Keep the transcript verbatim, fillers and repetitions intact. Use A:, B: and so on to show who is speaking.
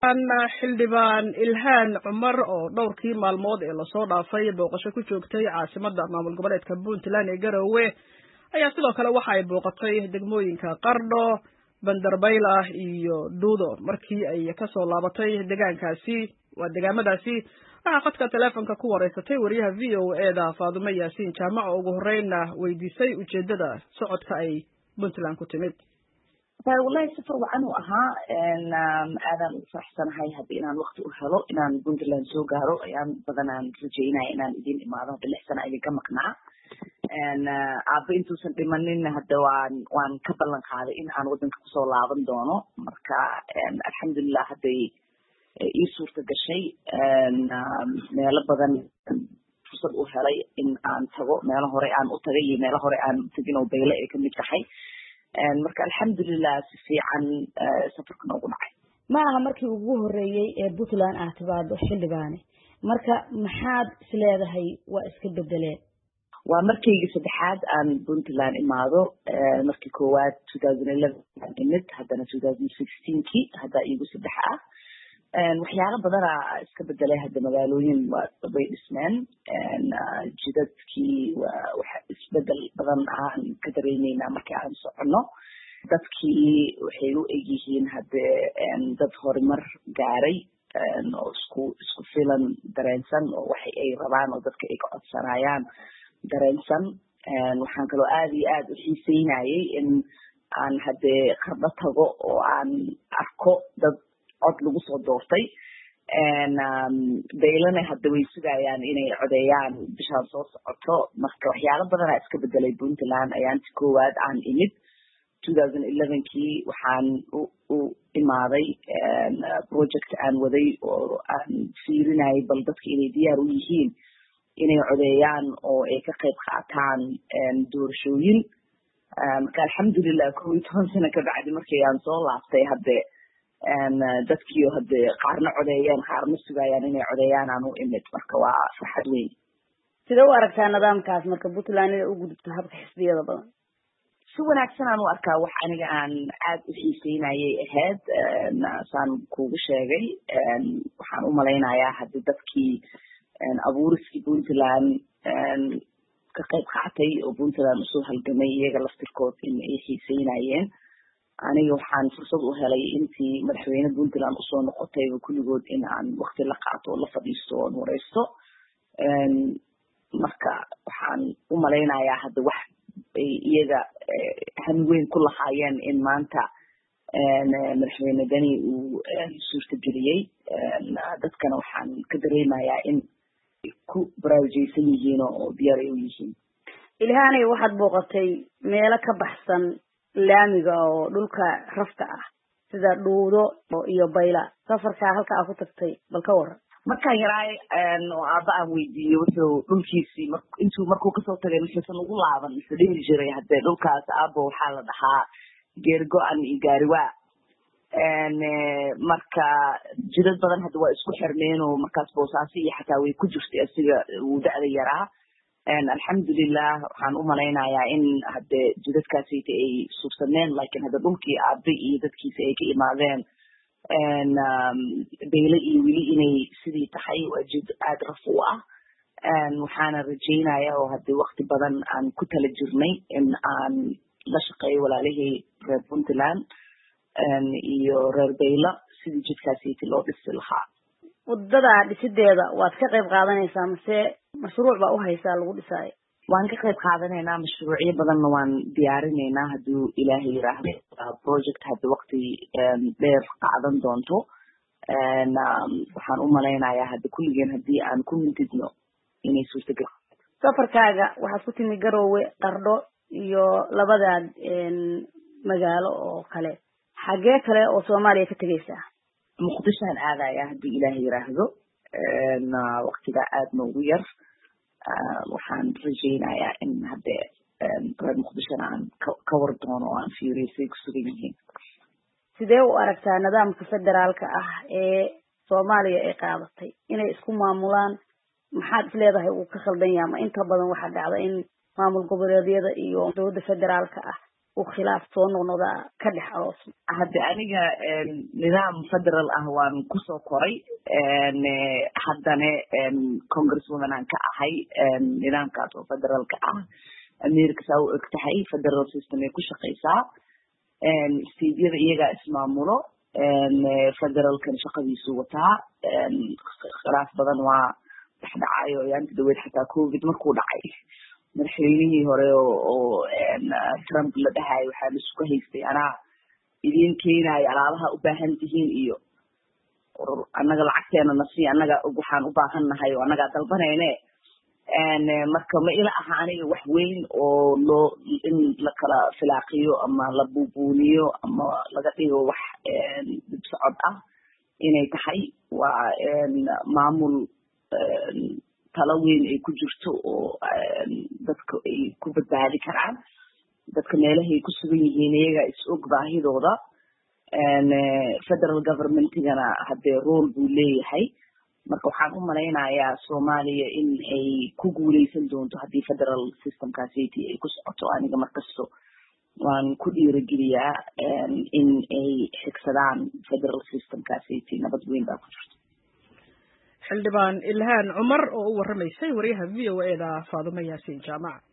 A: sharaxan xildhibaan Ilhaan Cumar oo dhowrkii maalmood ee la soo dhaafay booqasho ku joogtay caasimadda maamul goboleedka Puntland ee Garowe ayaa sidoo kale waxa ay booqatay degmooyinka Qardho, Bandarbayla iyo Duudo markii ay ka soo laabatay deegaankaasi waa deegaamadaasi waxa qadka telefoonka ku wareysatay wariyaha V O A da Faadumo Yaasiin Jaamac oo ugu horreynna weydiisay ujeedada socodka ay Puntland ku timid.
B: والله سفر وعنو أها إن أنا فرحان هاي هذي إن الوقت وحلو إن بنتلان سو جارو يعني بدنا رجينا إن الدين إمارة بالإحسان اللي كم قناع إن عبين توصل بمنين هذا وان وان كبلن خالي إن أنا ودن كسول لعبن دونه مركا إن الحمد لله هذي يسوع تجشي إن ماله بدن فرصة وحلي إن أن تجو ماله هراء أن أتري ماله هراء أن تجينا وبيلا كم يتحي marka alxamdulillah si fiican safarka noogu dhacay
C: maaha markii ugu horeeyay ee Puntland ah tibaado xildhibaane marka maxaad isleedahay waa iska bedeleen
B: waa markii saddexaad aan Puntland imaado markii koowaad twenty eleven imid haddana twenty sixteen ki hadda igu saddex ah waxyaalo badan iska bedelay hadda magaalooyin waa bay dhismeen jidadkii waxa isbedel badan aan ka dareemayna markii aan socono dadkii waxay u egyihiin hadda dad horumar gaaray oo isku isku filan dareensan oo waxay ay rabaan oo dadka ay ka codsanayaan dareensan waxaan kaloo aad iyo aad u xiiseynayay in aan hadda Qardho tago oo aan arko dad cod lagu soo doortay beelana hadda way sugayaan inay codeeyaan bishaan soo socoto marka waxyaalo badan iska bedelay Puntland ayaan koowaad aan imid twenty eleven kii waxaan u imaaday project aan waday oo aan fiirinay bal dadka inay diyaar u yihiin inay codeeyaan oo ay ka qayb qaataan doorashooyin marka alxamdulillah kow iyo toban sano ka bacdi markii aan soo laaftay hadda dadkii hadda qaarna codeeyeen qaarna sugayaan inay codeeyaan aan u imid marka waa farxad weyn
C: sidoo u aragtaa nidaamkaas marka Puntland ay u gudubto habka xisbiyada badan
B: si wanaagsan aan u arkaa wax aniga aan aad u xiiseynayay ahayd saan kuugu sheegay waxaan u malaynayaa hadda dadkii abuuriskii Puntland ka qayb qaatay oo Puntland usoo halgamay iyaga laftirkood in ay xiiseynayeen aniga waxaan fursad u helay intii madaxweyne Puntland usoo noqotay kulligood in aan waqti la qaato la fadhiisto oo wareysto marka waxaan u malaynayaa hadda wax ay iyaga hanweyn ku lahaayeen in maanta madaxweyne Dani uu suurtageliyey dadkana waxaan ka dareemayaa in ku baraarujaysan yihiin oo diyaar u yihiin
C: Ilhaanay waxaad booqatay meelo ka baxsan laamiga oo dhulka rafta ah sida Duudo iyo Bayla safarka halka aad ku tagtay bal ka waran
B: markaan yaraay oo aaba aan weydiiyay wuxuu dhulkiisii intuu markuu ka soo tagay wuxuu ugu laaban sidii jiray hadda dhulkaas aaba waxaa la dhahaa geergo-an iyo gaariwa marka jidad badan hadda waa isku xirmeen oo markaas boosaasi iyo xataa way ku jirtay asiga uu da'da yaraa alxamdulillah waxaan u malaynayaa in hadda jidadkaasi ay suubsaneen laakiin hadda dhulkii aabe iyo dadkiisa ay ka imaadeen beyle iyo weli inay sidii tahay waa jid aad raf u ah waxaana rajaynayaa oo hadda waqti badan aan ku tala jirnay in aan la shaqeeyo walaalihii reer Puntland iyo reer Bayla sidii jidkaasi loo dhisi lahaa
C: wadada dhisideeda waad ka qayb qaadanaysaa mise mashruuc baa u haysaa lagu dhisay
B: waan ka qayb qaadanaynaa mashruucyo badanna waan diyaarinaynaa hadduu ilaahay yiraahdo project hadda waqti dheer qaadan doonto waxaan u malaynayaa hadda kulligeen haddii aan ku mintidno inay suurtagal
C: safarkaaga waxaad ku timi Garowe Qardho iyo labadaad magaalo oo kale xagee kale oo Soomaaliya ka tagaysaa
B: Muqdisho aan aadayaa haddii ilaahay yiraahdo waqtiga aad noogu yar waxaan rajaynayaa in hadda reer Muqdishona aan ka war doono oo aan fiirisay ku sugan yihiin
C: sidee u aragtaa nidaamka federaalka ah ee Soomaaliya ay qaadatay inay isku maamulaan maxaad isleedahay uu ka khaldan yahay ma inta badan waxa dhacda in maamul goboleedyada iyo dowladda federaalka ah uu khilaaf soo noqnoqda ka dhex aroos.
B: hadda aniga nidaam federal ah waan kusoo koray haddana congresswoman aan ka ahay nidaamkaas oo federalka ah america saa u eg tahay federal system ay ku shaqaysaa stediyada iyagaa ismaamulo federalkan shaqadiisu wataa khilaaf badan waa dhexdhacayo yaanta dhaweyd xataa covid markuu dhacay madaxweynihii hore oo trump la dhahay waxaa la isku haystay anaa idin keenayo alaabaha u baahan tihiin iyo annaga lacagteena nasi annaga waxaan u baahan nahay oo annagaa dalbanayne marka ma ila aha aniga wax weyn oo loo in la kala filaaqiyo ama la buubuuniyo ama laga dhigo wax dib socod ah inay tahay waa maamul talo weyn ay ku jirto oo dadka ay ku badbaadi karaan dadka meelahay ku sugan yihiin iyaga is og baahidooda federal governmentigana haddee role buu leeyahay marka waxaan u malaynayaa soomaaliya in ay ku guuleysan doonto haddii federal systemkaasiti ay ku socoto aniga markasto waan ku dhiirigeliyaa in ay xigsadaan federal systemkaasiti nabad weyn baa ku jirto.
A: xildhibaan ilhaan cumar oo u warramaysay wariyaha v o a da Faadumo Yaasiin Jaamac.